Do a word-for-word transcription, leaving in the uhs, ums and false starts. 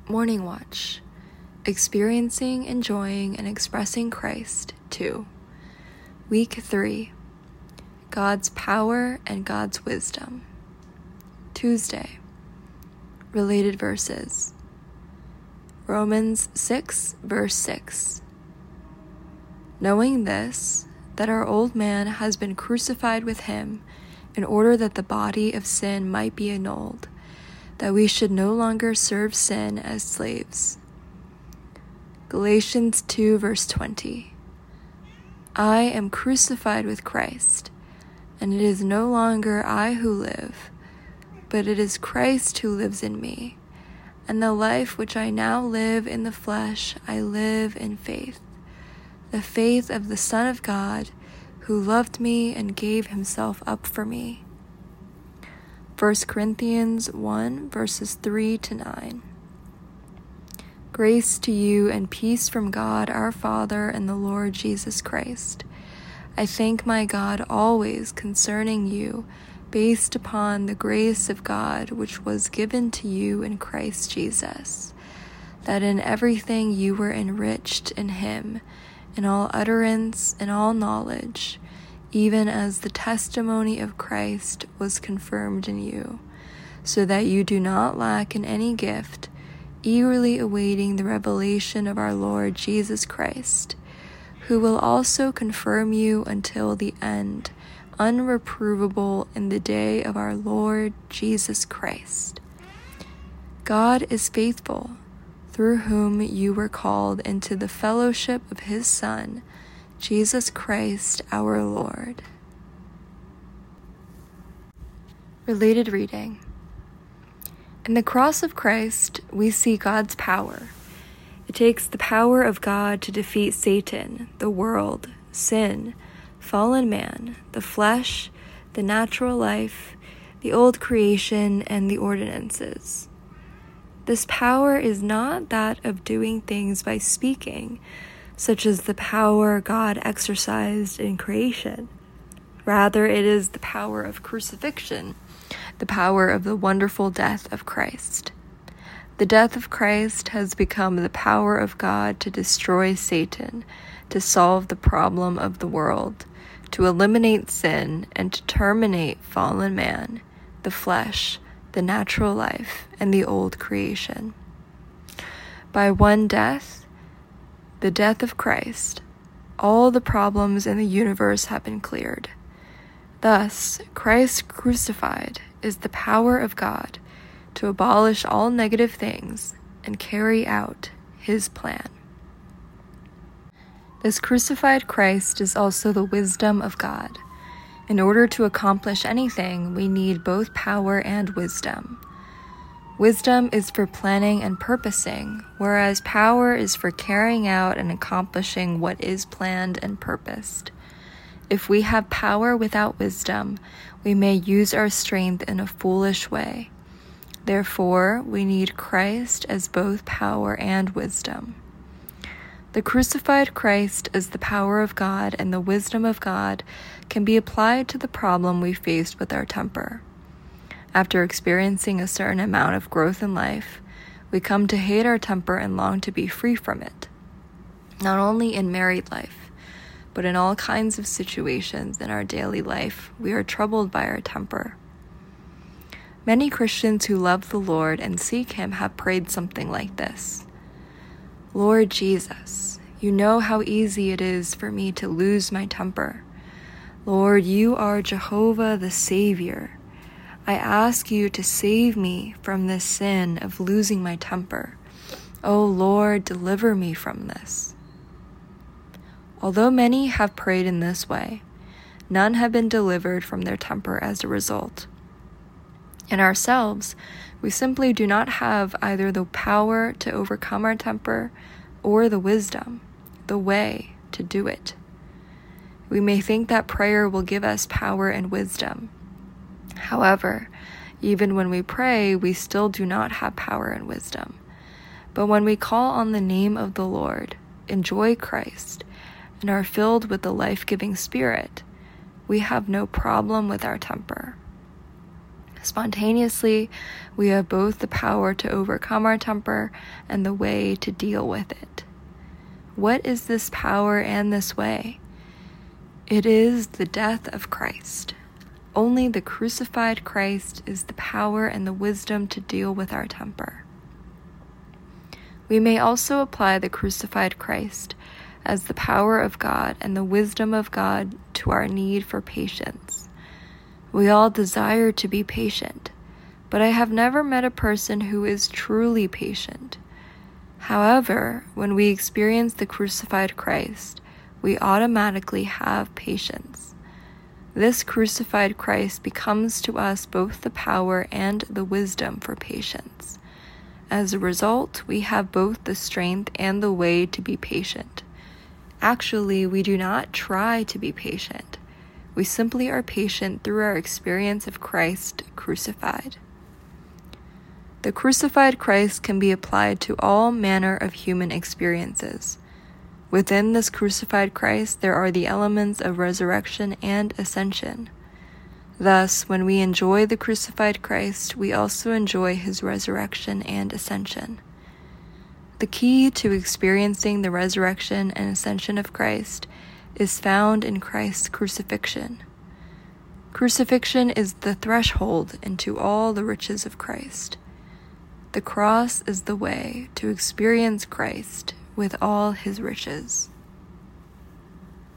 Morning Watch. Experiencing, enjoying, and expressing Christ. two. Week three. God's power and God's wisdom. Tuesday. Related verses. Romans six, verse six. Knowing this, that our old man has been crucified with him, in order that the body of sin might be annulled, that we should no longer serve sin as slaves. Galatians two, verse twenty. I am crucified with Christ, and it is no longer I who live, but it is Christ who lives in me, and the life which I now live in the flesh I live in faith, the faith of the Son of God, who loved me and gave himself up for me. First Corinthians one, verses three to nine. Grace to you and peace from God our Father and the Lord Jesus Christ. I thank my God always concerning you, based upon the grace of God which was given to you in Christ Jesus, that in everything you were enriched in him, in all utterance and all knowledge, even as the testimony of Christ was confirmed in you, so that you do not lack in any gift, eagerly awaiting the revelation of our Lord Jesus Christ, who will also confirm you until the end, unreprovable in the day of our Lord Jesus Christ. God is faithful, through whom you were called into the fellowship of his Son, Jesus Christ our Lord. Related reading. In the cross of Christ, we see God's power. It takes the power of God to defeat Satan, the world, sin, fallen man, the flesh, the natural life, the old creation, and the ordinances. This power is not that of doing things by speaking, such as the power God exercised in creation. Rather, it is the power of crucifixion, the power of the wonderful death of Christ. The death of Christ has become the power of God to destroy Satan, to solve the problem of the world, to eliminate sin, and to terminate fallen man, the flesh, the natural life, and the old creation. By one death, the death of Christ, all the problems in the universe have been cleared. Thus, Christ crucified is the power of God to abolish all negative things and carry out his plan. This crucified Christ is also the wisdom of God. In order to accomplish anything, we need both power and wisdom. Wisdom is for planning and purposing, whereas power is for carrying out and accomplishing what is planned and purposed. If we have power without wisdom, we may use our strength in a foolish way. Therefore, we need Christ as both power and wisdom. The crucified Christ as the power of God and the wisdom of God can be applied to the problem we faced with our temper. After experiencing a certain amount of growth in life, we come to hate our temper and long to be free from it. Not only in married life, but in all kinds of situations in our daily life, we are troubled by our temper. Many Christians who love the Lord and seek him have prayed something like this. Lord Jesus, you know how easy it is for me to lose my temper. Lord, you are Jehovah the Savior. I ask you to save me from this sin of losing my temper. O Lord, deliver me from this. Although many have prayed in this way, none have been delivered from their temper as a result. In ourselves, we simply do not have either the power to overcome our temper or the wisdom, the way to do it. We may think that prayer will give us power and wisdom. However, even when we pray, we still do not have power and wisdom. But when we call on the name of the Lord, enjoy Christ, and are filled with the life-giving Spirit, we have no problem with our temper. Spontaneously, we have both the power to overcome our temper and the way to deal with it. What is this power and this way? It is the death of Christ. Only the crucified Christ is the power and the wisdom to deal with our temper. We may also apply the crucified Christ as the power of God and the wisdom of God to our need for patience. We all desire to be patient, but I have never met a person who is truly patient. However, when we experience the crucified Christ, we automatically have patience. This crucified Christ becomes to us both the power and the wisdom for patience. As a result, we have both the strength and the way to be patient. Actually, we do not try to be patient. We simply are patient through our experience of Christ crucified. The crucified Christ can be applied to all manner of human experiences. Within this crucified Christ, there are the elements of resurrection and ascension. Thus, when we enjoy the crucified Christ, we also enjoy his resurrection and ascension. The key to experiencing the resurrection and ascension of Christ is found in Christ's crucifixion. Crucifixion is the threshold into all the riches of Christ. The cross is the way to experience Christ with all his riches.